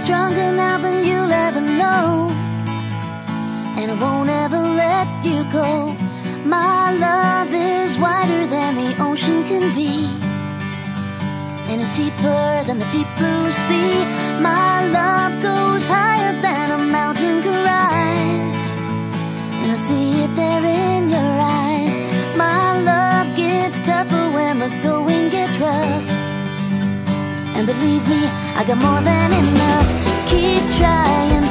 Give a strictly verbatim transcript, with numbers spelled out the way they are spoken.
stronger now than you'll ever know, and I won't ever let you go. My love is wider than the ocean can be, and it's deeper than the deep blue sea. My love goes higher than a mountain can rise, and I see it there in your eyes. My love gets tougher when the going gets rough, and believe me, I got more than enough. Keep trying.